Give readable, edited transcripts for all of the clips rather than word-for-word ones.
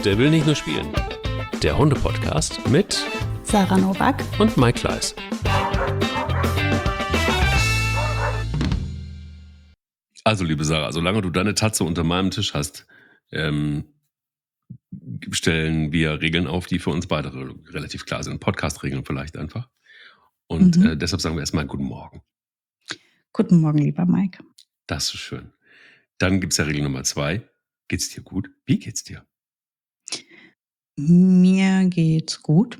Der will nicht nur spielen. Der Hunde-Podcast mit Sarah Nowak und Mike Kleiss. Also, liebe Sarah, solange du deine Tatze unter meinem Tisch hast, stellen wir Regeln auf, die für uns beide relativ klar sind. Podcast-Regeln vielleicht einfach. Und deshalb sagen wir erstmal Guten Morgen. Guten Morgen, lieber Mike. Das ist schön. Dann gibt es ja Regel Nummer 2. Geht's dir gut? Wie geht's dir? Mir geht's gut.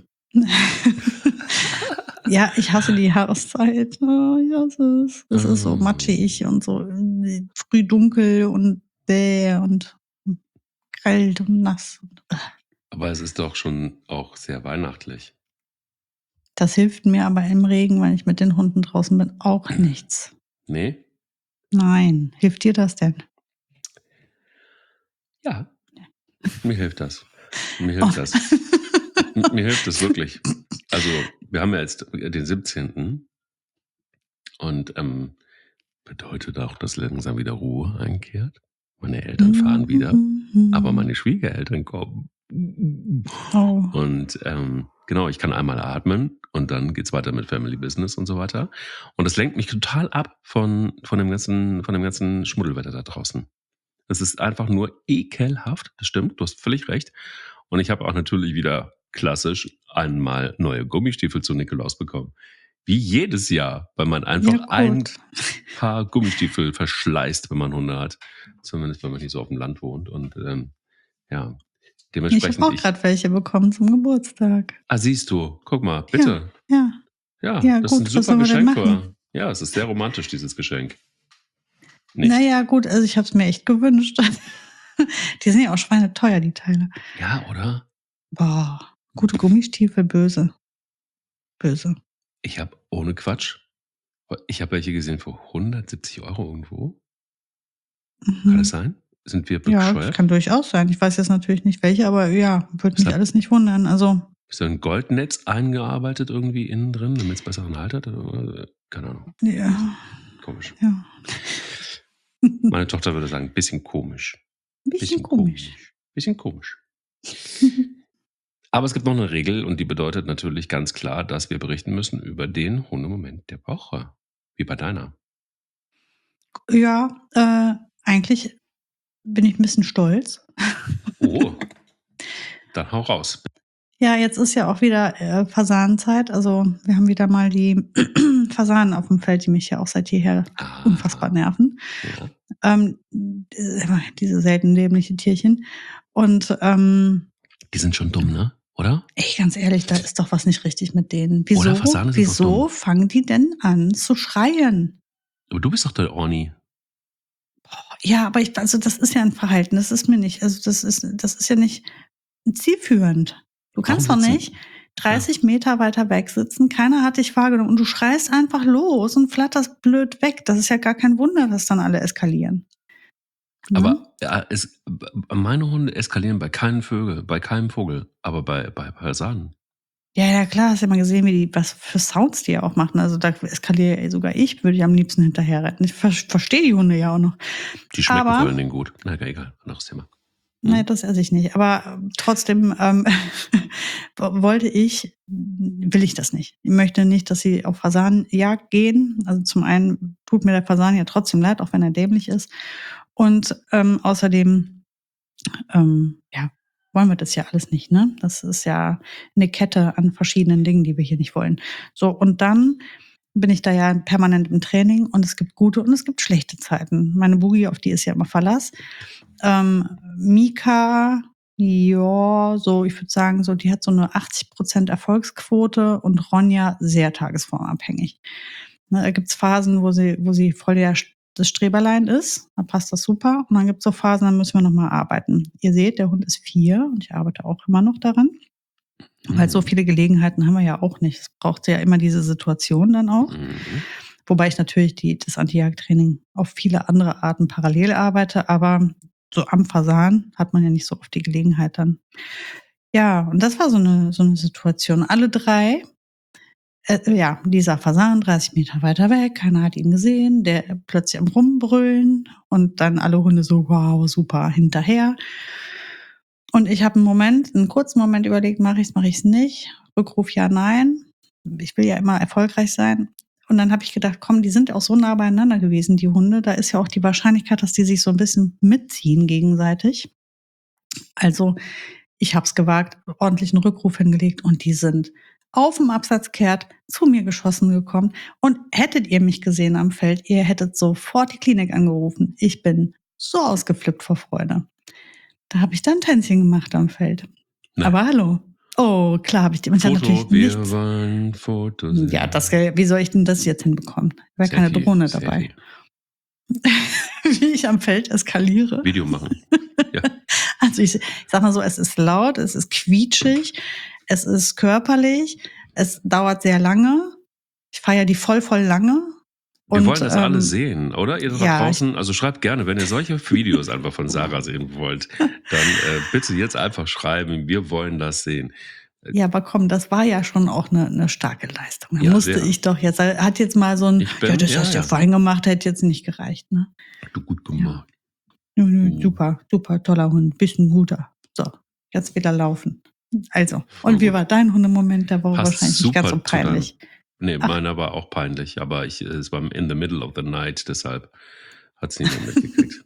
Ja, ich hasse die Jahreszeit. Oh, ich hasse es. Es ist so matschig und so früh dunkel und bäh und kalt und nass. Aber es ist doch schon auch sehr weihnachtlich. Das hilft mir aber im Regen, weil ich mit den Hunden draußen bin, auch nichts. Nee? Nein. Hilft dir das denn? Ja. Mir hilft das. Mir hilft das. Mir hilft das wirklich. Also, wir haben ja jetzt den 17. Und bedeutet auch, dass langsam wieder Ruhe einkehrt. Meine Eltern fahren wieder, aber meine Schwiegereltern kommen. Oh. Und genau, ich kann einmal atmen und dann geht's weiter mit Family Business und so weiter. Und das lenkt mich total ab von dem ganzen Schmuddelwetter da draußen. Es ist einfach nur ekelhaft, das stimmt, du hast völlig recht. Und ich habe auch natürlich wieder klassisch einmal neue Gummistiefel zu Nikolaus bekommen. Wie jedes Jahr, weil man einfach ein paar Gummistiefel verschleißt, wenn man Hunde hat. Zumindest, wenn man nicht so auf dem Land wohnt. Und ja, dementsprechend. Ich habe auch gerade welche bekommen zum Geburtstag. Ah, siehst du. Guck mal, bitte. Ja, das gut, ist ein super Geschenk. Ja, es ist sehr romantisch, dieses Geschenk. Nicht. Naja, gut, also ich habe es mir echt gewünscht. Die sind ja auch schweineteuer, die Teile. Ja, oder? Boah, gute Gummistiefel, böse. Böse. Ich habe ohne Quatsch, ich habe welche gesehen für 170 € irgendwo. Kann das sein? Sind wir bescheuert? Ja, das kann durchaus sein. Ich weiß jetzt natürlich nicht welche, aber ja, würde mich alles nicht wundern. Also ist da ein Goldnetz eingearbeitet irgendwie innen drin, damit es besseren Halt hat? Keine Ahnung. Ja. Komisch. Ja. Meine Tochter würde sagen, bisschen komisch. Bisschen komisch. Bisschen komisch. Aber es gibt noch eine Regel und die bedeutet natürlich ganz klar, dass wir berichten müssen über den Hundemoment der Woche. Wie bei deiner. Ja, eigentlich bin ich ein bisschen stolz. Oh, dann hau raus. Ja, jetzt ist ja auch wieder Fasanenzeit. Also wir haben wieder mal die Fasanen auf dem Feld, die mich ja auch seit jeher unfassbar nerven. Ja. Diese selten dämliche Tierchen. Und die sind schon dumm, ne? Oder? Ey, ganz ehrlich, da ist doch was nicht richtig mit denen. Wieso fangen die denn an zu schreien? Aber du bist doch der Orni. Ja, aber das ist ja ein Verhalten, das ist mir nicht, also das ist ja nicht zielführend. Du kannst doch nicht 30 Meter weiter weg sitzen, keiner hat dich wahrgenommen und du schreist einfach los und flatterst blöd weg. Das ist ja gar kein Wunder, dass dann alle eskalieren. Aber meine Hunde eskalieren bei keinem Vogel, aber bei Fasanen. Ja, klar, hast ja mal gesehen, was für Sounds die auch machen. Also da eskaliere sogar ich, würde ich am liebsten hinterher retten. Ich verstehe die Hunde ja auch noch. Die schmecken vor allen Dingen gut. Na, egal, anderes Thema. Nein, das esse ich nicht. Aber trotzdem will ich das nicht. Ich möchte nicht, dass sie auf Fasanenjagd gehen. Also zum einen tut mir der Fasan ja trotzdem leid, auch wenn er dämlich ist. Und außerdem, wollen wir das ja alles nicht, ne? Das ist ja eine Kette an verschiedenen Dingen, die wir hier nicht wollen. So, und dann bin ich da ja permanent im Training und es gibt gute und es gibt schlechte Zeiten. Meine Boogie, auf die ist ja immer Verlass. Mika, ja, so, ich würde sagen, so, die hat so eine 80% Erfolgsquote und Ronja sehr tagesformabhängig. Da gibt's Phasen, wo sie voll das Streberlein ist, da passt das super. Und dann gibt's so Phasen, da müssen wir nochmal arbeiten. Ihr seht, der Hund ist 4 und ich arbeite auch immer noch daran. Weil so viele Gelegenheiten haben wir ja auch nicht. Es braucht ja immer diese Situation dann auch. Wobei ich natürlich das Anti-Jagd-Training auf viele andere Arten parallel arbeite, aber so am Fasan hat man ja nicht so oft die Gelegenheit dann. Ja, und das war so eine Situation. Alle 3, dieser Fasan 30 Meter weiter weg, keiner hat ihn gesehen, der plötzlich am Rumbrüllen und dann alle Hunde so, wow, super, hinterher. Und ich habe einen kurzen Moment überlegt, mache ich's nicht? Rückruf ja, nein. Ich will ja immer erfolgreich sein. Und dann habe ich gedacht, komm, die sind auch so nah beieinander gewesen, die Hunde. Da ist ja auch die Wahrscheinlichkeit, dass die sich so ein bisschen mitziehen gegenseitig. Also ich habe es gewagt, ordentlichen Rückruf hingelegt und die sind auf dem Absatzkehrt zu mir geschossen gekommen. Und hättet ihr mich gesehen am Feld, ihr hättet sofort die Klinik angerufen. Ich bin so ausgeflippt vor Freude. Da habe ich dann Tänzchen gemacht am Feld. Nein. Aber hallo. Oh, klar habe ich dem Foto, natürlich wir nichts. wollen Fotos sehen. Ja, wie soll ich denn das jetzt hinbekommen? Wäre keine Selfie, Drohne dabei. Wie ich am Feld eskaliere. Video machen. Ja. Also ich sag mal so, es ist laut, es ist quietschig, es ist körperlich, es dauert sehr lange. Ich feiere die voll lange. Wir wollen das alle sehen, oder? Ihr da ja, draußen, also schreibt gerne, wenn ihr solche Videos einfach von Sarah sehen wollt, dann bitte jetzt einfach schreiben, wir wollen das sehen. Ja, aber komm, das war ja schon auch eine starke Leistung. Da Ja, musste sehr. ich doch jetzt, hat jetzt mal so ein, das hast du ja vorhin gemacht, hätte jetzt nicht gereicht, ne? Du gut gemacht. Ja. Super, super, toller Hund, bisschen guter. So, jetzt wieder laufen. Also, und wie war dein Hundemoment der Woche? Wahrscheinlich nicht ganz so peinlich. Nee, meiner war auch peinlich, aber es war in the middle of the night, deshalb hat es niemand mitgekriegt.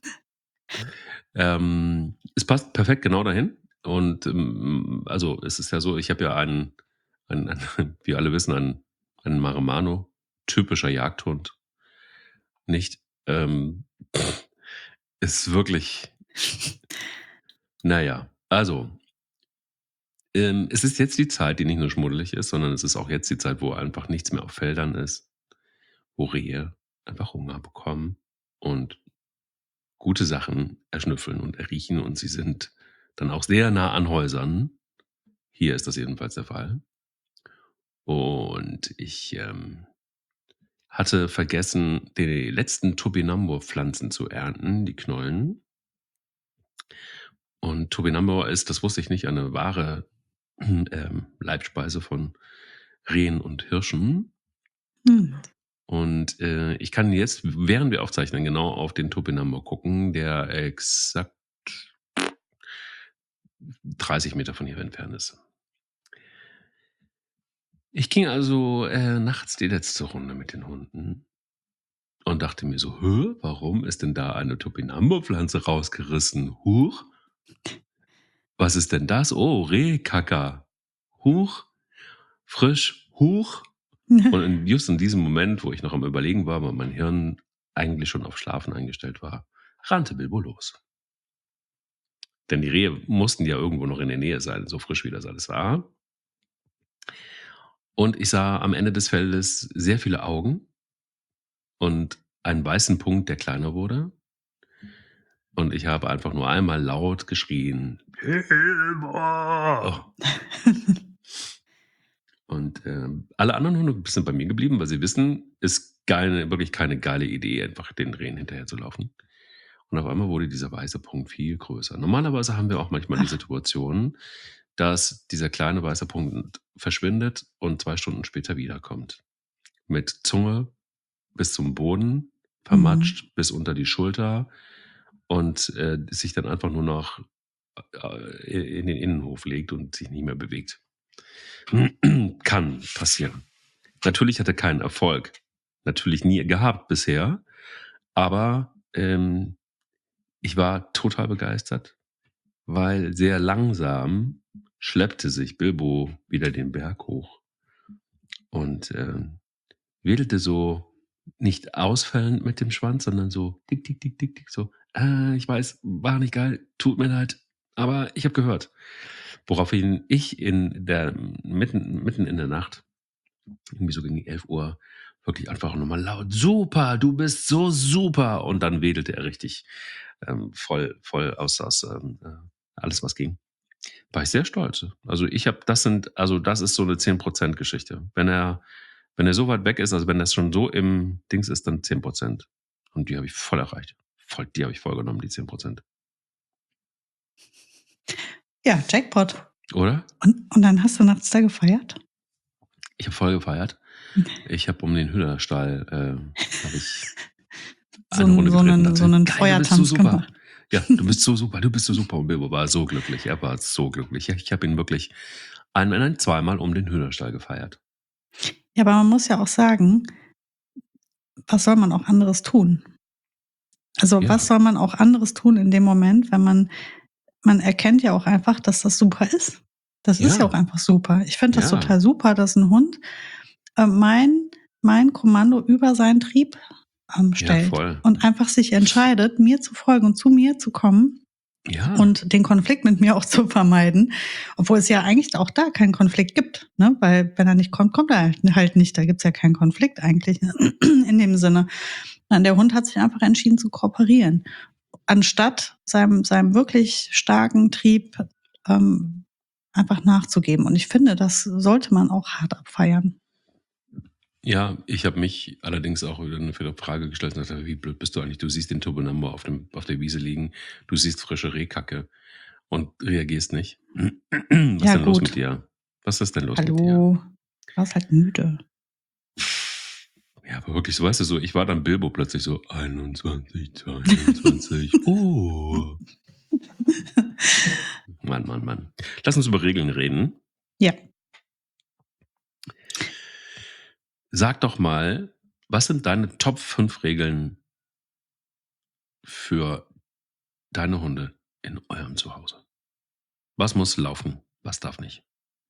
Es passt perfekt genau dahin. Und also es ist ja so, ich habe ja einen, wie alle wissen, einen Maremano, typischer Jagdhund. Nicht, ist wirklich, naja, also es ist jetzt die Zeit, die nicht nur schmuddelig ist, sondern es ist auch jetzt die Zeit, wo einfach nichts mehr auf Feldern ist, wo Rehe einfach Hunger bekommen und gute Sachen erschnüffeln und erriechen und sie sind dann auch sehr nah an Häusern. Hier ist das jedenfalls der Fall. Und ich hatte vergessen, die letzten Topinambur-Pflanzen zu ernten, die Knollen. Und Topinambur ist, das wusste ich nicht, eine wahre Leibspeise von Rehen und Hirschen. Und ich kann jetzt, während wir aufzeichnen, genau auf den Topinambur gucken, der exakt 30 Meter von hier entfernt ist. Ich ging also nachts die letzte Runde mit den Hunden und dachte mir so, warum ist denn da eine Topinambur-Pflanze rausgerissen? Huch, was ist denn das? Oh, Rehkacker. Huch, frisch, huch. Und just in diesem Moment, wo ich noch am Überlegen war, weil mein Hirn eigentlich schon auf Schlafen eingestellt war, rannte Bilbo los. Denn die Rehe mussten ja irgendwo noch in der Nähe sein, so frisch wie das alles war. Und ich sah am Ende des Feldes sehr viele Augen und einen weißen Punkt, der kleiner wurde. Und ich habe einfach nur einmal laut geschrien, Bilbo! Und alle anderen Hunde sind bei mir geblieben, weil sie wissen, ist wirklich keine geile Idee, einfach den Rehen hinterher zu laufen. Und auf einmal wurde dieser weiße Punkt viel größer. Normalerweise haben wir auch manchmal die Situation, dass dieser kleine weiße Punkt verschwindet und 2 Stunden später wiederkommt. Mit Zunge bis zum Boden, vermatscht bis unter die Schulter und sich dann einfach nur noch in den Innenhof legt und sich nicht mehr bewegt. Kann passieren. Natürlich hat er keinen Erfolg. Natürlich nie gehabt bisher. Aber ich war total begeistert, weil sehr langsam schleppte sich Bilbo wieder den Berg hoch und wedelte so nicht ausfallend mit dem Schwanz, sondern so tick, tick, tick, tick, tick, so, ich weiß, war nicht geil, tut mir leid, aber ich habe gehört. Woraufhin ich mitten in der Nacht, irgendwie so gegen 11 Uhr, wirklich einfach nochmal laut, super, du bist so super. Und dann wedelte er richtig voll aus alles, was ging. War ich sehr stolz. Also das ist so eine 10% Geschichte. Wenn er so weit weg ist, also wenn das schon so im Dings ist, dann 10%. Und die habe ich voll erreicht. Die habe ich voll genommen, die 10%. Ja, Jackpot. Oder? Und dann hast du nachts da gefeiert? Ich habe voll gefeiert. Ich habe um den Hühnerstall habe ich so einen Feuertanz gemacht. Ja, du bist so super. Und Bilbo war so glücklich. Er war so glücklich. Ich habe ihn wirklich zweimal um den Hühnerstall gefeiert. Ja, aber man muss ja auch sagen, was soll man auch anderes tun? Also, was Ja, soll man auch anderes tun in dem Moment, wenn man erkennt ja auch einfach, dass das super ist. Das ist ja auch ja, einfach super. Ich finde das ja, total super, dass 'n Hund, mein Kommando über seinen Trieb, ja, stellt voll. und einfach sich entscheidet, mir zu folgen und zu mir zu kommen Ja, und den Konflikt mit mir auch zu vermeiden, obwohl es ja eigentlich auch da keinen Konflikt gibt, ne? Weil wenn er nicht kommt, kommt er halt nicht. Da gibt's ja keinen Konflikt eigentlich in dem Sinne. Nein, der Hund hat sich einfach entschieden zu kooperieren, anstatt seinem wirklich starken Trieb, einfach nachzugeben. Und ich finde, das sollte man auch hart abfeiern. ja, ich habe mich allerdings auch wieder eine Frage gestellt und gesagt: „Wie blöd bist du eigentlich? Du siehst den Turbonambo auf der Wiese liegen, du siehst frische Rehkacke und reagierst nicht. Was ist Ja denn los mit gut, dir? Was ist denn los mit dir?“ hallo, warst halt müde. Ja, aber wirklich so, weißt du, so ich war dann Bilbo plötzlich so: „21, 22, oh.“ Mann, Mann, Mann. Lass uns über Regeln reden. Ja. Sag doch mal, was sind deine Top 5 Regeln für deine Hunde in eurem Zuhause? Was muss laufen? Was darf nicht?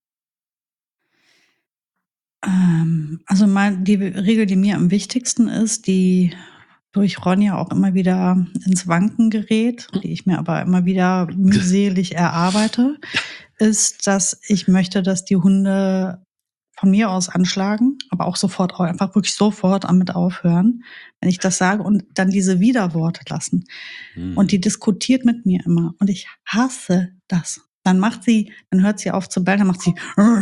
Also die Regel, die mir am wichtigsten ist, die durch Ronja auch immer wieder ins Wanken gerät, die ich mir aber immer wieder mühselig erarbeite, ist, dass ich möchte, dass die Hunde von mir aus anschlagen, aber auch sofort, auch einfach wirklich sofort damit aufhören, wenn ich das sage und dann diese Widerworte lassen. Und die Mhm. diskutiert mit mir immer und ich hasse das. Dann hört sie auf zu bellen, dann macht sie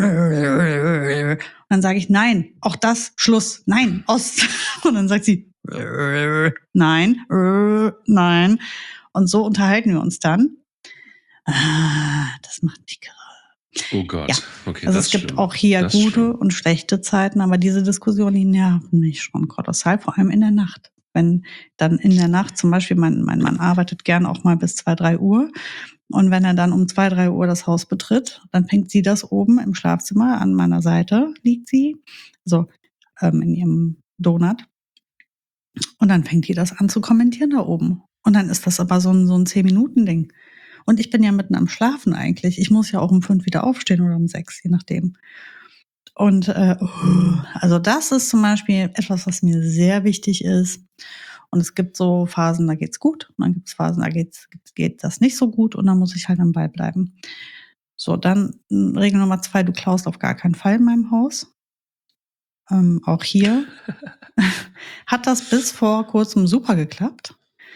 und dann sage ich: „Nein, auch das, Schluss, nein, aus.“ Und dann sagt sie: „Nein, nein.“ Und so unterhalten wir uns dann. Das macht mich kirre. Oh Ja, Gott, okay, also das es ist gibt schlimm. auch hier Das ist gute schlimm. und schlechte Zeiten, aber diese Diskussionen, die nerven mich schon kolossal, vor allem in der Nacht. Wenn dann in der Nacht zum Beispiel mein Mann arbeitet gern auch mal bis 2, 3 Uhr. Und wenn er dann um 2, 3 Uhr das Haus betritt, dann fängt sie das oben im Schlafzimmer an meiner Seite liegt sie, so, in ihrem Donut. Und dann fängt die das an zu kommentieren da oben. Und dann ist das aber so ein 10-Minuten-Ding. Und ich bin ja mitten am Schlafen eigentlich. Ich muss ja auch um 5 wieder aufstehen oder um 6, je nachdem. Und, also das ist zum Beispiel etwas, was mir sehr wichtig ist. Und es gibt so Phasen, da geht's gut. Und dann gibt's Phasen, da geht das nicht so gut und dann muss ich halt am Ball bleiben. So, dann Regel Nummer 2: Du klaust auf gar keinen Fall in meinem Haus. Auch hier hat das bis vor Kurzem super geklappt.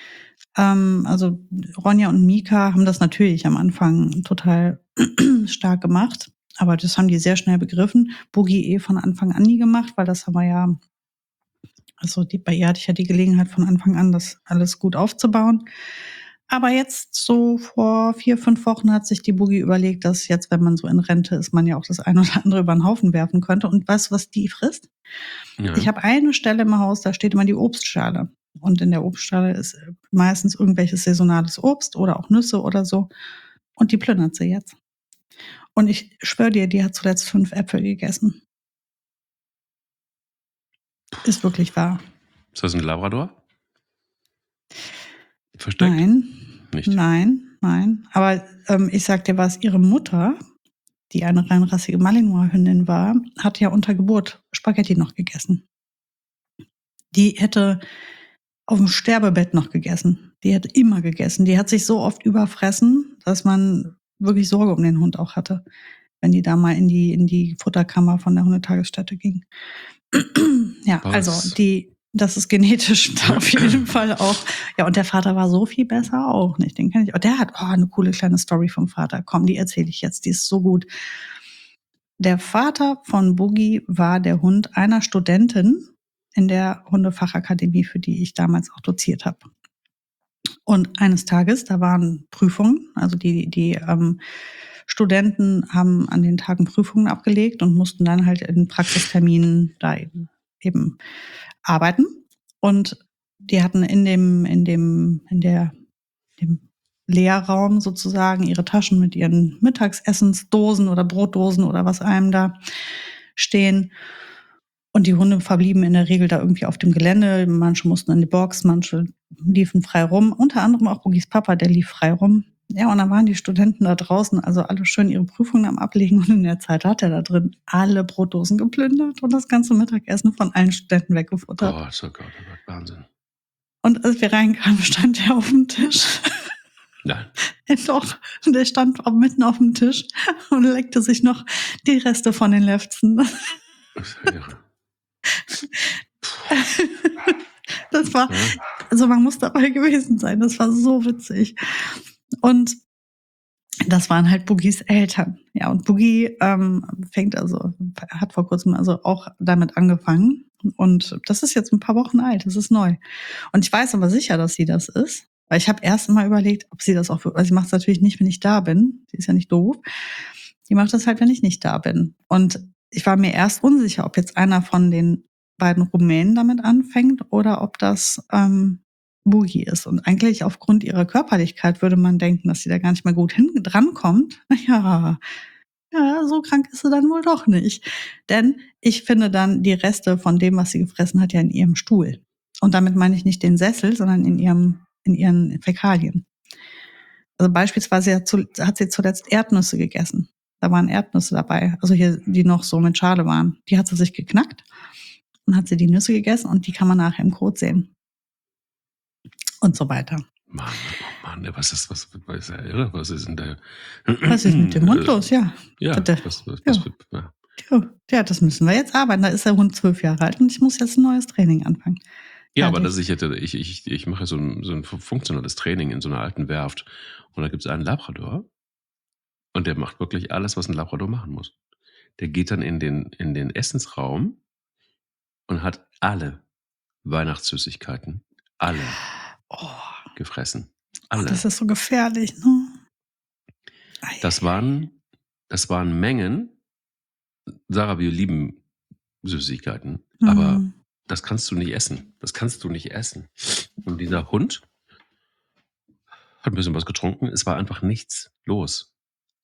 Also Ronja und Mika haben das natürlich am Anfang total stark gemacht, aber das haben die sehr schnell begriffen. Boogie von Anfang an nie gemacht, weil das haben wir ja, also bei ihr hatte ich ja die Gelegenheit von Anfang an, das alles gut aufzubauen. Aber jetzt so vor 4, 5 Wochen hat sich die Boogie überlegt, dass jetzt, wenn man so in Rente ist, man ja auch das eine oder andere über den Haufen werfen könnte. Und weißt du, was die frisst? Ich Ja. habe eine Stelle im Haus, da steht immer die Obstschale. Und in der Obstschale ist meistens irgendwelches saisonales Obst oder auch Nüsse oder so. Und die plündert sie jetzt. Und ich schwöre dir, die hat zuletzt 5 Äpfel gegessen. Ist wirklich wahr. Ist das ein Labrador? Versteckt? Nein, Nicht. nein, nein. Aber ich sag dir was, ihre Mutter, die eine reinrassige Malinois-Hündin war, hat ja unter Geburt Spaghetti noch gegessen. Die hätte auf dem Sterbebett noch gegessen. Die hat immer gegessen. Die hat sich so oft überfressen, dass man wirklich Sorge um den Hund auch hatte, wenn die da mal in die Futterkammer von der Hundetagesstätte ging. Ja, also Was? das ist genetisch auf jeden Fall auch. Ja, und der Vater war so viel besser auch nicht. Den kenne ich. Der hat 'ne coole kleine Story vom Vater. Komm, die erzähle ich jetzt. Die ist so gut. Der Vater von Boogie war der Hund einer Studentin in der Hundefachakademie, für die ich damals auch doziert habe. Und eines Tages, da waren Prüfungen, also die Studenten haben an den Tagen Prüfungen abgelegt und mussten dann halt in Praxisterminen da eben arbeiten. Und die hatten in dem Leerraum sozusagen ihre Taschen mit ihren Mittagsessensdosen oder Brotdosen oder was einem da stehen. Und die Hunde verblieben in der Regel da irgendwie auf dem Gelände. Manche mussten in die Box, manche liefen frei rum. Unter anderem auch Bugis Papa, der lief frei rum. Ja, und dann waren die Studenten da draußen, also alle schön ihre Prüfungen am Ablegen. Und in der Zeit hat er da drin alle Brotdosen geplündert und das ganze Mittagessen von allen Studenten weggefuttert. Oh Gott, Wahnsinn. Und als wir reinkamen, stand er auf dem Tisch. Nein. Doch, der stand mitten auf dem Tisch und leckte sich noch die Reste von den Lefzen. Das ist ja irre. Das war, also man muss dabei gewesen sein, das war so witzig. Und das waren halt Bugis Eltern. Ja, und Bugi hat vor kurzem also auch damit angefangen. Und das ist jetzt ein paar Wochen alt, das ist neu. Und ich weiß aber sicher, dass sie das ist. Weil ich habe erst mal überlegt, ob sie das auch, also sie macht es natürlich nicht, wenn ich da bin. Sie ist ja nicht doof. Die macht das halt, wenn ich nicht da bin. Und ich war mir erst unsicher, ob jetzt einer von den beiden Rumänen damit anfängt oder ob das Bugi ist. Und eigentlich aufgrund ihrer Körperlichkeit würde man denken, dass sie da gar nicht mehr gut drankommt. Ja, so krank ist sie dann wohl doch nicht. Denn ich finde dann die Reste von dem, was sie gefressen hat, ja in ihrem Stuhl. Und damit meine ich nicht den Sessel, sondern in ihren Fäkalien. Also beispielsweise hat sie zuletzt Erdnüsse gegessen. Da waren Erdnüsse dabei, also hier, die noch so mit Schale waren. Die hat sie sich geknackt und hat sie die Nüsse gegessen und die kann man nachher im Kot sehen. Und so weiter. Mann, was ist ja irre? Was ist denn da? Was ist mit dem Hund los? Ja. Ja, Ja, das müssen wir jetzt arbeiten. Da ist der Hund 12 Jahre alt und ich muss jetzt ein neues Training anfangen. Ja, aber ich mache so ein funktionales Training in so einer alten Werft. Und da gibt es einen Labrador. Und der macht wirklich alles, was ein Labrador machen muss. Der geht dann in den Essensraum und hat alle Weihnachtssüßigkeiten, alle gefressen. Alle. Das ist so gefährlich, ne? Das waren Mengen. Sarah, wir lieben Süßigkeiten, aber das kannst du nicht essen. Und dieser Hund hat ein bisschen was getrunken. Es war einfach nichts los.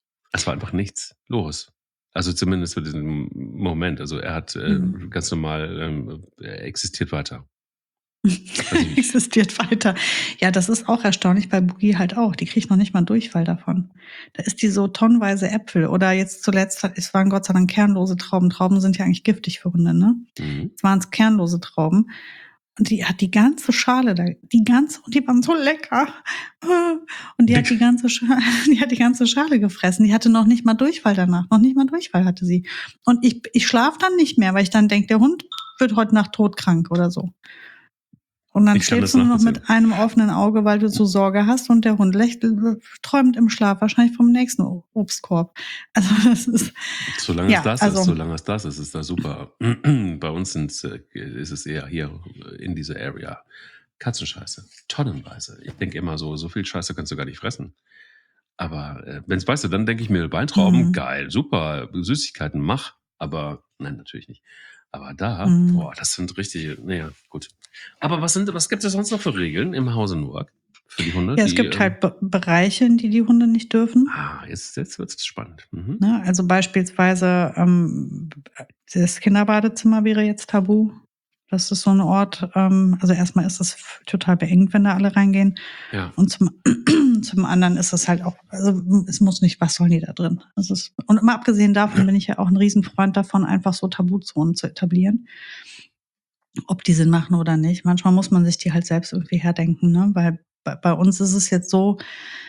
Also zumindest für diesen Moment. Also er hat ganz normal, er existiert weiter. Existiert weiter. Ja, das ist auch erstaunlich bei Bugi halt auch. Die kriegt noch nicht mal einen Durchfall davon. Da ist die so tonnenweise Äpfel. Oder jetzt zuletzt, es waren Gott sei Dank kernlose Trauben. Trauben sind ja eigentlich giftig für Hunde, ne? Es waren kernlose Trauben. Und die hat die ganze Schale da, und die waren so lecker. Und die hat die ganze Schale gefressen. Die hatte noch nicht mal Durchfall danach. Noch nicht mal Durchfall hatte sie. Und ich schlafe dann nicht mehr, weil ich dann denke, der Hund wird heute Nacht todkrank oder so. Und dann schläfst du nur noch mit einem offenen Auge, weil du so Sorge hast und der Hund träumt im Schlaf wahrscheinlich vom nächsten Obstkorb. Also das ist... Solange es das ist, ist das super. Bei uns ist es eher hier in dieser Area Katzenscheiße, tonnenweise. Ich denke immer so viel Scheiße kannst du gar nicht fressen. Aber dann denke ich mir, Weintrauben, geil, super, Süßigkeiten, mach. Aber nein, natürlich nicht. Aber da, das sind richtige, naja, gut. Aber was gibt es sonst noch für Regeln im Hause Noack für die Hunde? Ja, es gibt halt Bereiche, in die Hunde nicht dürfen. Jetzt wird es spannend. Ne, also beispielsweise das Kinderbadezimmer wäre jetzt tabu. Das ist so ein Ort, also erstmal ist das total beengt, wenn da alle reingehen. Ja. Und zum anderen ist es halt auch, also es muss nicht, was sollen die da drin? Und mal abgesehen davon bin ich ja auch ein Riesenfreund davon, einfach so Tabuzonen zu etablieren. Ob die Sinn machen oder nicht. Manchmal muss man sich die halt selbst irgendwie herdenken, ne? Weil bei uns ist es jetzt so,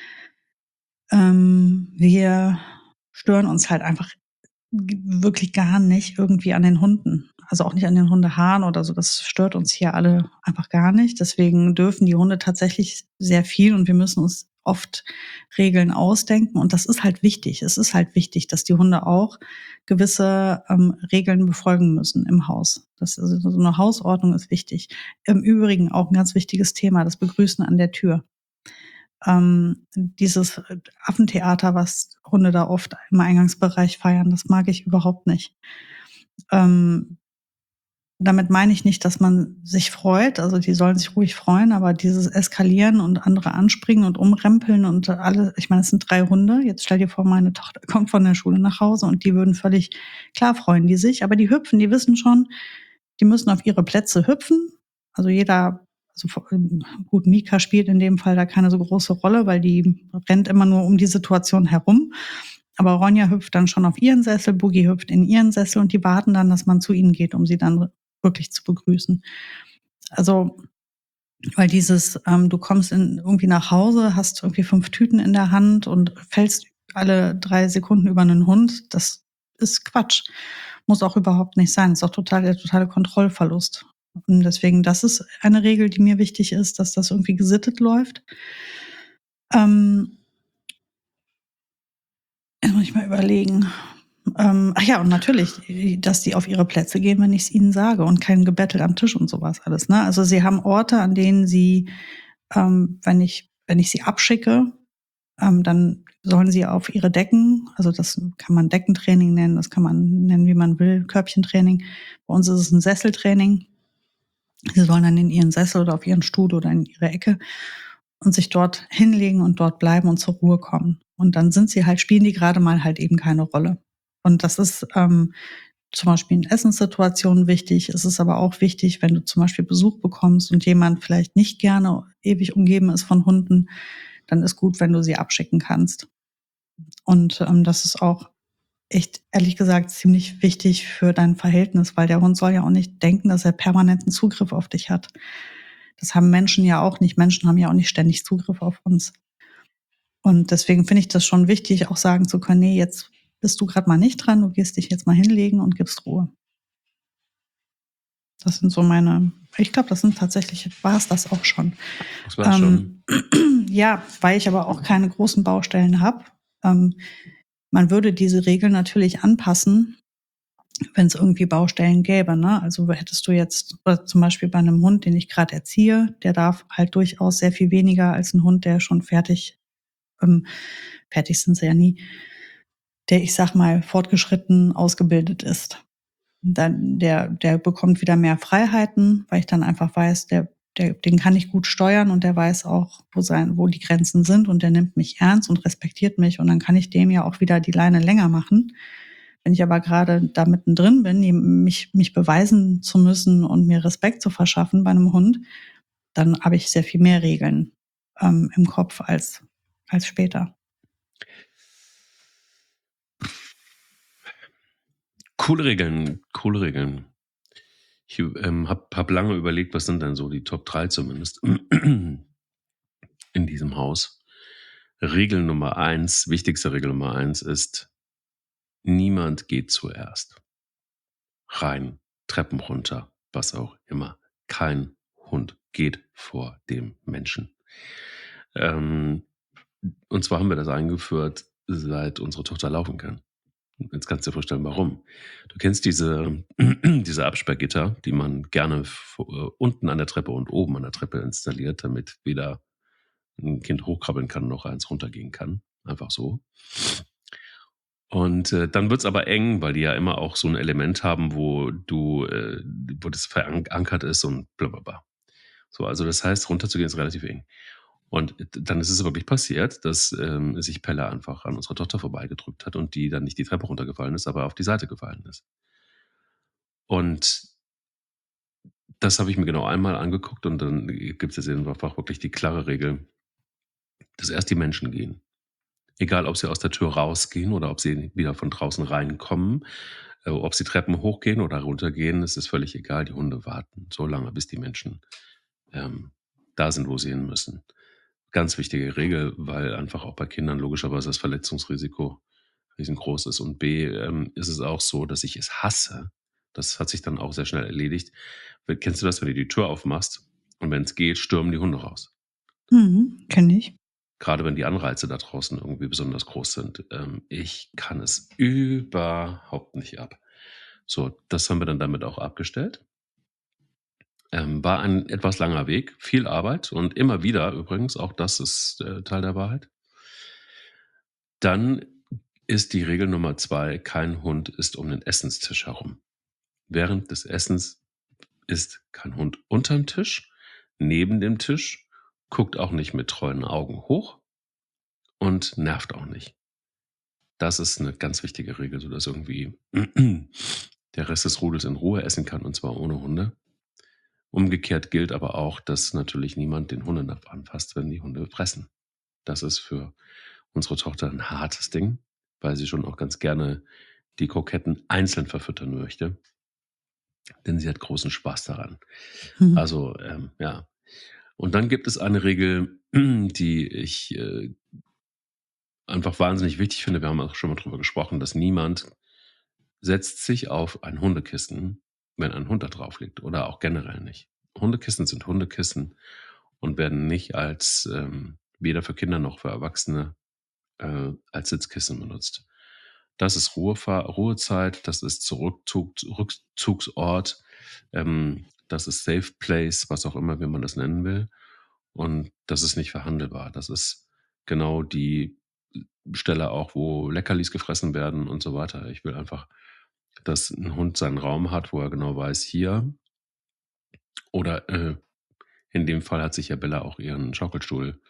wir stören uns halt einfach wirklich gar nicht irgendwie an den Hunden. Also auch nicht an den Hundehaaren oder so. Das stört uns hier alle einfach gar nicht. Deswegen dürfen die Hunde tatsächlich sehr viel und wir müssen uns oft Regeln ausdenken. Und das ist halt wichtig. Es ist halt wichtig, dass die Hunde auch gewisse Regeln befolgen müssen im Haus. Also so eine Hausordnung ist wichtig. Im Übrigen auch ein ganz wichtiges Thema, das Begrüßen an der Tür. Dieses Affentheater, was Hunde da oft im Eingangsbereich feiern, das mag ich überhaupt nicht. damit meine ich nicht, dass man sich freut, also die sollen sich ruhig freuen, aber dieses Eskalieren und andere anspringen und umrempeln und alle, ich meine, es sind 3 Hunde. Jetzt stell dir vor, meine Tochter kommt von der Schule nach Hause und die würden völlig, klar freuen die sich, aber die hüpfen, die wissen schon, die müssen auf ihre Plätze hüpfen. Also jeder, also gut, Mika spielt in dem Fall da keine so große Rolle, weil die rennt immer nur um die Situation herum. Aber Ronja hüpft dann schon auf ihren Sessel, Boogie hüpft in ihren Sessel und die warten dann, dass man zu ihnen geht, um sie dann wirklich zu begrüßen. Also, weil dieses, du kommst irgendwie nach Hause, hast irgendwie 5 Tüten in der Hand und fällst alle 3 Sekunden über einen Hund, das ist Quatsch. Muss auch überhaupt nicht sein. Ist auch der totale Kontrollverlust. Und deswegen, das ist eine Regel, die mir wichtig ist, dass das irgendwie gesittet läuft. Jetzt muss ich mal überlegen. Ach ja, und natürlich, dass die auf ihre Plätze gehen, wenn ich es ihnen sage und kein Gebettel am Tisch und sowas alles. Ne? Also sie haben Orte, an denen sie, wenn ich sie abschicke, dann sollen sie auf ihre Decken, also das kann man Deckentraining nennen, das kann man nennen, wie man will, Körbchentraining. Bei uns ist es ein Sesseltraining. Sie sollen dann in ihren Sessel oder auf ihren Stuhl oder in ihre Ecke und sich dort hinlegen und dort bleiben und zur Ruhe kommen. Und dann sind sie halt, spielen die gerade mal halt eben keine Rolle. Und das ist zum Beispiel in Essenssituationen wichtig. Es ist aber auch wichtig, wenn du zum Beispiel Besuch bekommst und jemand vielleicht nicht gerne ewig umgeben ist von Hunden, dann ist gut, wenn du sie abschicken kannst. Und das ist auch echt, ehrlich gesagt, ziemlich wichtig für dein Verhältnis, weil der Hund soll ja auch nicht denken, dass er permanenten Zugriff auf dich hat. Das haben Menschen ja auch nicht. Menschen haben ja auch nicht ständig Zugriff auf uns. Und deswegen finde ich das schon wichtig, auch sagen zu können, nee, jetzt bist du gerade mal nicht dran, du gehst dich jetzt mal hinlegen und gibst Ruhe. Das sind so meine, ich glaube, das sind tatsächlich, war es das auch schon. Das war schon. Ja, weil ich aber auch keine großen Baustellen habe. Man würde diese Regel natürlich anpassen, wenn es irgendwie Baustellen gäbe. Ne? Also hättest du jetzt, oder zum Beispiel bei einem Hund, den ich gerade erziehe, der darf halt durchaus sehr viel weniger als ein Hund, der schon fertig sind sie ja nie, der, ich sag mal, fortgeschritten ausgebildet ist. Dann der bekommt wieder mehr Freiheiten, weil ich dann einfach weiß, den kann ich gut steuern und der weiß auch, wo die Grenzen sind und der nimmt mich ernst und respektiert mich und dann kann ich dem ja auch wieder die Leine länger machen. Wenn ich aber gerade da mittendrin bin, mich beweisen zu müssen und mir Respekt zu verschaffen bei einem Hund, dann habe ich sehr viel mehr Regeln im Kopf als später. Coole Regeln, coole Regeln. Ich hab lange überlegt, was sind denn so die Top 3 zumindest in diesem Haus. Regel Nummer 1, wichtigste Regel Nummer 1 ist, niemand geht zuerst. Rein, Treppen runter, was auch immer. Kein Hund geht vor dem Menschen. Und zwar haben wir das eingeführt, seit unsere Tochter laufen kann. Jetzt kannst du dir vorstellen, warum. Du kennst diese Absperrgitter, die man gerne unten an der Treppe und oben an der Treppe installiert, damit weder ein Kind hochkrabbeln kann noch eins runtergehen kann. Einfach so. Und dann wird's aber eng, weil die ja immer auch so ein Element haben, wo das verankert ist und blablabla. So, also das heißt, runterzugehen ist relativ eng. Und dann ist es wirklich passiert, dass sich Pelle einfach an unserer Tochter vorbeigedrückt hat und die dann nicht die Treppe runtergefallen ist, aber auf die Seite gefallen ist. Und das habe ich mir genau einmal angeguckt und dann gibt es jetzt einfach wirklich die klare Regel, dass erst die Menschen gehen. Egal, ob sie aus der Tür rausgehen oder ob sie wieder von draußen reinkommen, ob sie Treppen hochgehen oder runtergehen, es ist völlig egal. Die Hunde warten so lange, bis die Menschen da sind, wo sie hin müssen. Ganz wichtige Regel, weil einfach auch bei Kindern logischerweise das Verletzungsrisiko riesengroß ist. Und B, ist es auch so, dass ich es hasse. Das hat sich dann auch sehr schnell erledigt. Kennst du das, wenn du die Tür aufmachst und wenn es geht, stürmen die Hunde raus? Kenne ich. Gerade wenn die Anreize da draußen irgendwie besonders groß sind. Ich kann es überhaupt nicht ab. So, das haben wir dann damit auch abgestellt. War ein etwas langer Weg, viel Arbeit und immer wieder übrigens, auch das ist Teil der Wahrheit. Dann ist die Regel Nummer 2, kein Hund ist um den Essenstisch herum. Während des Essens ist kein Hund unterm Tisch, neben dem Tisch, guckt auch nicht mit treuen Augen hoch und nervt auch nicht. Das ist eine ganz wichtige Regel, sodass irgendwie der Rest des Rudels in Ruhe essen kann, und zwar ohne Hunde. Umgekehrt gilt aber auch, dass natürlich niemand den Hundenapf anfasst, wenn die Hunde fressen. Das ist für unsere Tochter ein hartes Ding, weil sie schon auch ganz gerne die Kroketten einzeln verfüttern möchte, denn sie hat großen Spaß daran. Mhm. Also, ja. Und dann gibt es eine Regel, die ich einfach wahnsinnig wichtig finde. Wir haben auch schon mal drüber gesprochen, dass niemand setzt sich auf ein Hundekissen, wenn ein Hund da drauf liegt, oder auch generell nicht. Hundekissen sind Hundekissen und werden nicht als weder für Kinder noch für Erwachsene als Sitzkissen benutzt. Das ist Ruhezeit, das ist Rückzugsort, das ist Safe Place, was auch immer, wie man das nennen will. Und das ist nicht verhandelbar. Das ist genau die Stelle auch, wo Leckerlis gefressen werden und so weiter. Ich will einfach, dass ein Hund seinen Raum hat, wo er genau weiß, hier oder in dem Fall hat sich ja Bella auch ihren Schaukelstuhl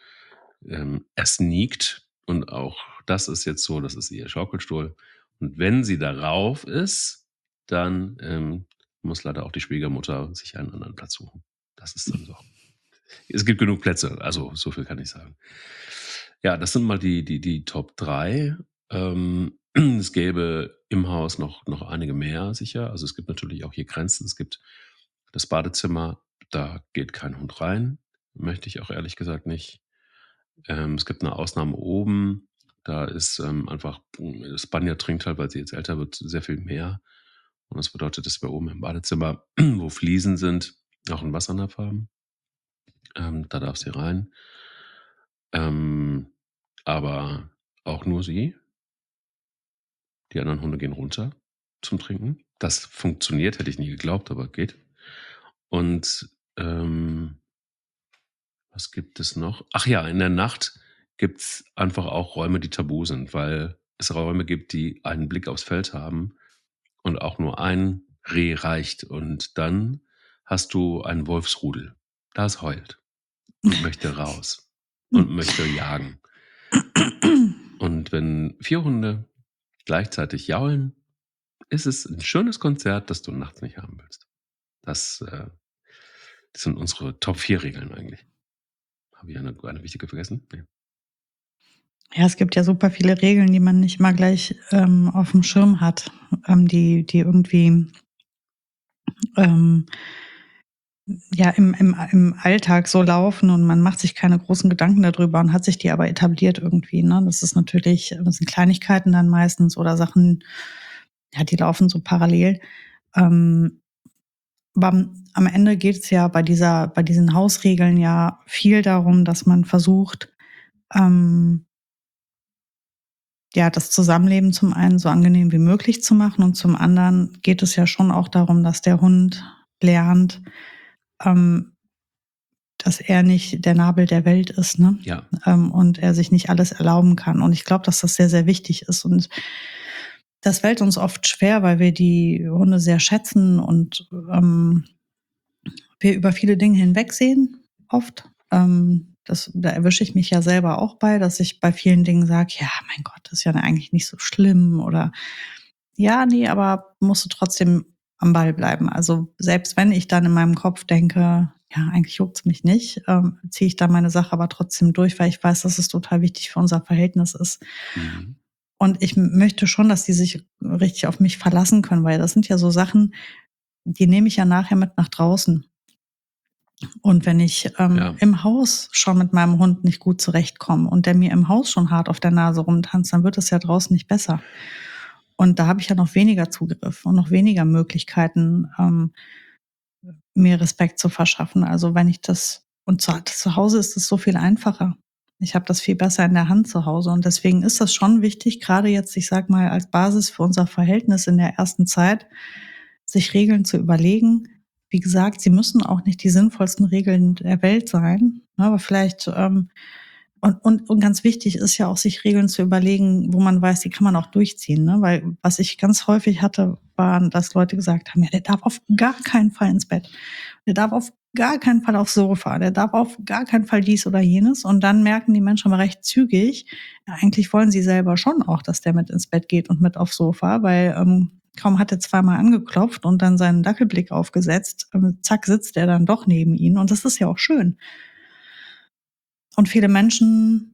ersneakt. Und auch das ist jetzt so, das ist ihr Schaukelstuhl. Und wenn sie darauf ist, dann muss leider auch die Schwiegermutter sich einen anderen Platz suchen. Das ist dann so. Es gibt genug Plätze, also so viel kann ich sagen. Ja, das sind mal die Top 3. Es gäbe im Haus noch einige mehr sicher. Also es gibt natürlich auch hier Grenzen. Es gibt das Badezimmer, da geht kein Hund rein. Möchte ich auch ehrlich gesagt nicht. Es gibt eine Ausnahme oben. Da ist einfach, Spanja trinkt halt, weil sie jetzt älter wird, sehr viel mehr. Und das bedeutet, dass wir oben im Badezimmer, wo Fliesen sind, auch einen Wassernapf haben. Da darf sie rein. Aber auch nur sie. Die anderen Hunde gehen runter zum Trinken. Das funktioniert, hätte ich nie geglaubt, aber geht. Und was gibt es noch? Ach ja, in der Nacht gibt es einfach auch Räume, die tabu sind, weil es Räume gibt, die einen Blick aufs Feld haben und auch nur ein Reh reicht. Und dann hast du ein Wolfsrudel, das heult und möchte raus und möchte jagen. Und wenn 4 Hunde gleichzeitig jaulen, ist es ein schönes Konzert, das du nachts nicht haben willst. Das sind unsere Top 4 Regeln eigentlich. Habe ich eine wichtige vergessen? Nee. Ja, es gibt ja super viele Regeln, die man nicht immer gleich auf dem Schirm hat, die irgendwie ja im Alltag so laufen und man macht sich keine großen Gedanken darüber und hat sich die aber etabliert irgendwie. Ne? Das sind Kleinigkeiten dann meistens oder Sachen, ja, die laufen so parallel. Ähm, aber am Ende geht es ja bei diesen Hausregeln ja viel darum, dass man versucht, ähm, ja, das Zusammenleben zum einen so angenehm wie möglich zu machen und zum anderen geht es ja schon auch darum, dass der Hund lernt, ähm, dass er nicht der Nabel der Welt ist, ne? Ja. Und er sich nicht alles erlauben kann. Und ich glaube, dass das sehr, sehr wichtig ist. Und das fällt uns oft schwer, weil wir die Hunde sehr schätzen und wir über viele Dinge hinwegsehen, oft. Da erwische ich mich ja selber auch bei, dass ich bei vielen Dingen sage, ja, mein Gott, das ist ja eigentlich nicht so schlimm oder ja, nee, aber musst du trotzdem am Ball bleiben. Also selbst wenn ich dann in meinem Kopf denke, ja, eigentlich juckt's mich nicht, ziehe ich da meine Sache aber trotzdem durch, weil ich weiß, dass es total wichtig für unser Verhältnis ist. Mhm. Und ich möchte schon, dass die sich richtig auf mich verlassen können, weil das sind ja so Sachen, die nehme ich ja nachher mit nach draußen. Und wenn ich Ja. im Haus schon mit meinem Hund nicht gut zurechtkomme und der mir im Haus schon hart auf der Nase rumtanzt, dann wird es ja draußen nicht besser. Und da habe ich ja noch weniger Zugriff und noch weniger Möglichkeiten, mir Respekt zu verschaffen. Also wenn ich das und zu Hause ist es so viel einfacher. Ich habe das viel besser in der Hand zu Hause und deswegen ist das schon wichtig, gerade jetzt, ich sage mal, als Basis für unser Verhältnis in der ersten Zeit, sich Regeln zu überlegen. Wie gesagt, sie müssen auch nicht die sinnvollsten Regeln der Welt sein, ne, aber vielleicht Und ganz wichtig ist ja auch, sich Regeln zu überlegen, wo man weiß, die kann man auch durchziehen, ne? Weil was ich ganz häufig hatte, waren, dass Leute gesagt haben: „Ja, der darf auf gar keinen Fall ins Bett. Der darf auf gar keinen Fall aufs Sofa. Der darf auf gar keinen Fall dies oder jenes.“ Und dann merken die Menschen aber recht zügig, ja, eigentlich wollen sie selber schon auch, dass der mit ins Bett geht und mit aufs Sofa, weil, kaum hat er zweimal angeklopft und dann seinen Dackelblick aufgesetzt, zack, sitzt er dann doch neben ihnen, und das ist ja auch schön. Und viele Menschen,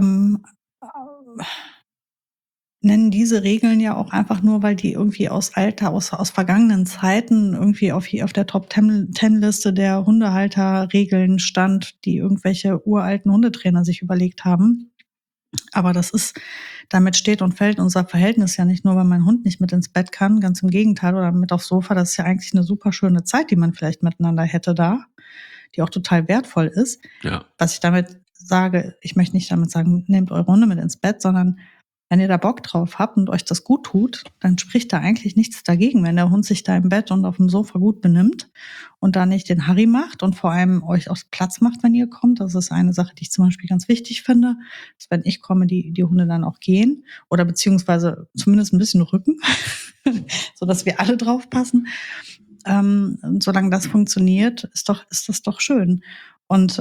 nennen diese Regeln ja auch einfach nur, weil die irgendwie aus vergangenen Zeiten irgendwie auf der Top-10-Liste der Hundehalterregeln stand, die irgendwelche uralten Hundetrainer sich überlegt haben. Aber damit steht und fällt unser Verhältnis ja nicht nur, weil mein Hund nicht mit ins Bett kann, ganz im Gegenteil, oder mit aufs Sofa. Das ist ja eigentlich eine super schöne Zeit, die man vielleicht miteinander hätte da, die auch total wertvoll ist. Ja. Was ich damit sage, ich möchte nicht damit sagen, nehmt eure Hunde mit ins Bett, sondern wenn ihr da Bock drauf habt und euch das gut tut, dann spricht da eigentlich nichts dagegen, wenn der Hund sich da im Bett und auf dem Sofa gut benimmt und da nicht den Harry macht und vor allem euch auch Platz macht, wenn ihr kommt. Das ist eine Sache, die ich zum Beispiel ganz wichtig finde, dass wenn ich komme, die Hunde dann auch gehen oder beziehungsweise zumindest ein bisschen rücken, sodass wir alle drauf passen. Und solange das funktioniert, ist das doch schön. Und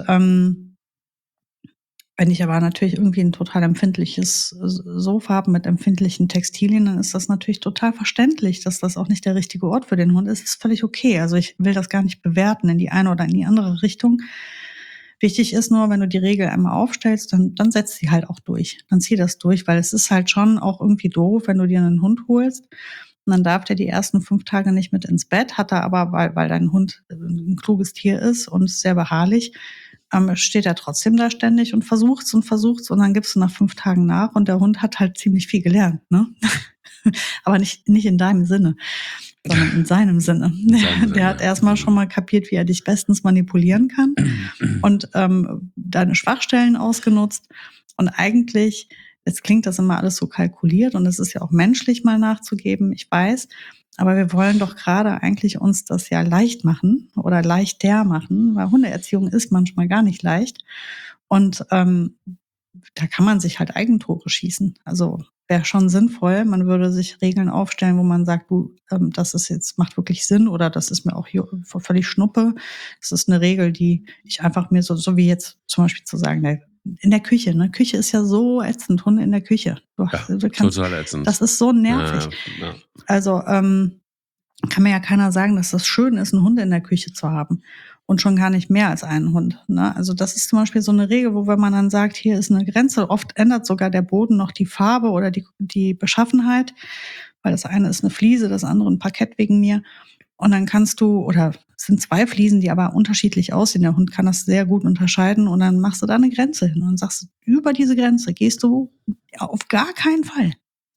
wenn ich aber natürlich irgendwie ein total empfindliches Sofa habe mit empfindlichen Textilien, dann ist das natürlich total verständlich, dass das auch nicht der richtige Ort für den Hund ist. Ist völlig okay. Also, ich will das gar nicht bewerten in die eine oder in die andere Richtung. Wichtig ist nur, wenn du die Regel einmal aufstellst, dann setz sie halt auch durch. Dann zieh das durch, weil es ist halt schon auch irgendwie doof, wenn du dir einen Hund holst und dann darf der die ersten 5 Tage nicht mit ins Bett, hat er aber, weil dein Hund 'n kluges Tier ist und sehr beharrlich, steht er trotzdem da ständig und versucht's und dann gibst du nach 5 Tagen nach und der Hund hat halt ziemlich viel gelernt, ne? Aber nicht in deinem Sinne, sondern in seinem Sinne. Der hat erst mal schon mal kapiert, wie er dich bestens manipulieren kann und, deine Schwachstellen ausgenutzt. Und eigentlich, jetzt klingt das immer alles so kalkuliert und es ist ja auch menschlich, mal nachzugeben, ich weiß, aber wir wollen doch gerade eigentlich uns das ja leicht machen oder leichter machen, weil Hundeerziehung ist manchmal gar nicht leicht. Und, da kann man sich halt Eigentore schießen. Also, wäre schon sinnvoll, man würde sich Regeln aufstellen, wo man sagt: „Du, das ist jetzt macht wirklich Sinn“, oder „das ist mir auch hier völlig Schnuppe.“ Das ist eine Regel, die ich einfach mir so wie jetzt zum Beispiel zu sagen, ne, in der Küche, ne? Küche ist ja so ätzend, Hunde in der Küche. Ja, Du kannst total ätzend. Das ist so nervig. Ja. Also, kann mir ja keiner sagen, dass das schön ist, 'n Hund in der Küche zu haben und schon gar nicht mehr als einen Hund, ne? Also, das ist zum Beispiel so 'ne Regel, wo wenn man dann sagt: „Hier ist 'ne Grenze“, oft ändert sogar der Boden noch die Farbe oder die Beschaffenheit, weil das eine ist 'ne Fliese, das andere 'n Parkett wegen mir. Und dann kannst du, oder es sind 2 Fliesen, die aber unterschiedlich aussehen. Der Hund kann das sehr gut unterscheiden und dann machst du da 'ne Grenze hin und sagst: „Über diese Grenze gehst du auf gar keinen Fall.“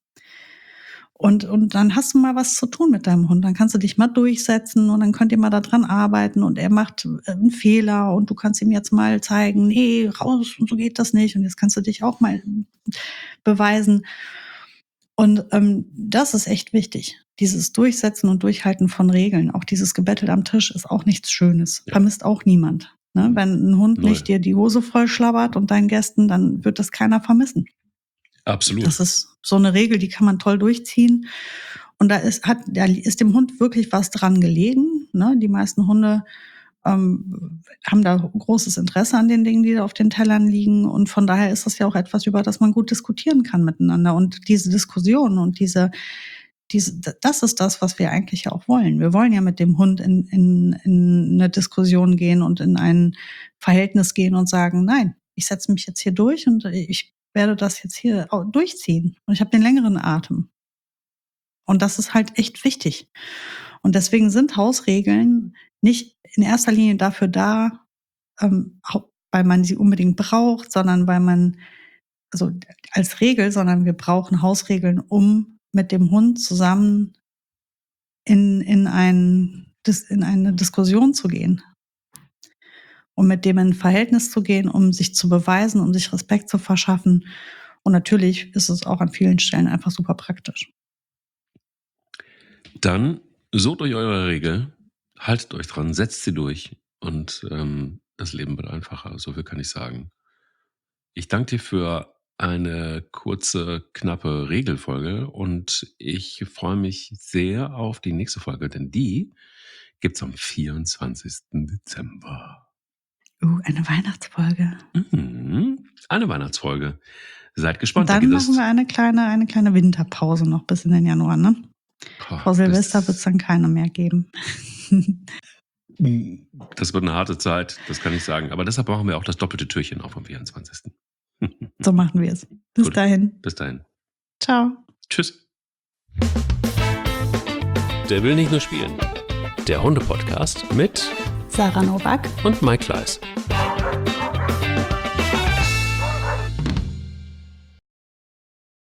Und dann hast du mal was zu tun mit deinem Hund. Dann kannst du dich mal durchsetzen und dann könnt ihr mal da dran arbeiten und er macht, 'n Fehler und du kannst ihm jetzt mal zeigen: „Ne, raus und so geht das nicht und jetzt kannst du dich auch mal beweisen.“ Und, das ist echt wichtig. Dieses Durchsetzen und Durchhalten von Regeln. Auch dieses Gebettel am Tisch ist auch nichts Schönes. Ja. Vermisst auch niemand, ne? Wenn 'n Hund 0. nicht dir die Hose voll schlabbert und deinen Gästen, dann wird das keiner vermissen. Das Absolut. ist so eine Regel, die kann man toll durchziehen. Und da ist dem Hund wirklich was dran gelegen, ne? Die meisten Hunde, haben da großes Interesse an den Dingen, die da auf den Tellern liegen. Und von daher ist das ja auch etwas, über das man gut diskutieren kann miteinander. Und diese Diskussion und das ist das, was wir eigentlich ja auch wollen. Wir wollen ja mit dem Hund in 'ne Diskussion gehen und in ein Verhältnis gehen und sagen: „Nein, ich setze mich jetzt hier durch und ich werde das jetzt hier durchziehen und ich habe den längeren Atem.“ Und das ist halt echt wichtig. Und deswegen sind Hausregeln nicht in erster Linie dafür da, weil man sie unbedingt braucht, sondern weil man, also als Regel, sondern wir brauchen Hausregeln, um mit dem Hund zusammen in eine Diskussion zu gehen, um mit dem in 'n Verhältnis zu gehen, um sich zu beweisen, um sich Respekt zu verschaffen. Und natürlich ist es auch an vielen Stellen einfach super praktisch. Dann sucht euch eure Regel, haltet euch dran, setzt sie durch und, das Leben wird einfacher. So viel kann ich sagen. Ich danke dir für eine kurze, knappe Regelfolge und ich freue mich sehr auf die nächste Folge, denn die gibt's am 24. Dezember. Eine Weihnachtsfolge. Eine Weihnachtsfolge. Seid Und gespannt. dann machen wir eine kleine Winterpause noch bis in den Januar, ne? Vor Silvester wird es dann keine mehr geben. Das wird eine harte Zeit, das kann ich sagen. Aber deshalb machen wir auch das doppelte Türchen auf am 24. So machen wir es. Bis dahin. Bis dahin. Ciao. Tschüss. Der will nicht nur spielen. Der Hunde-Podcast mit Sarah Nowak und Mike Kleiss.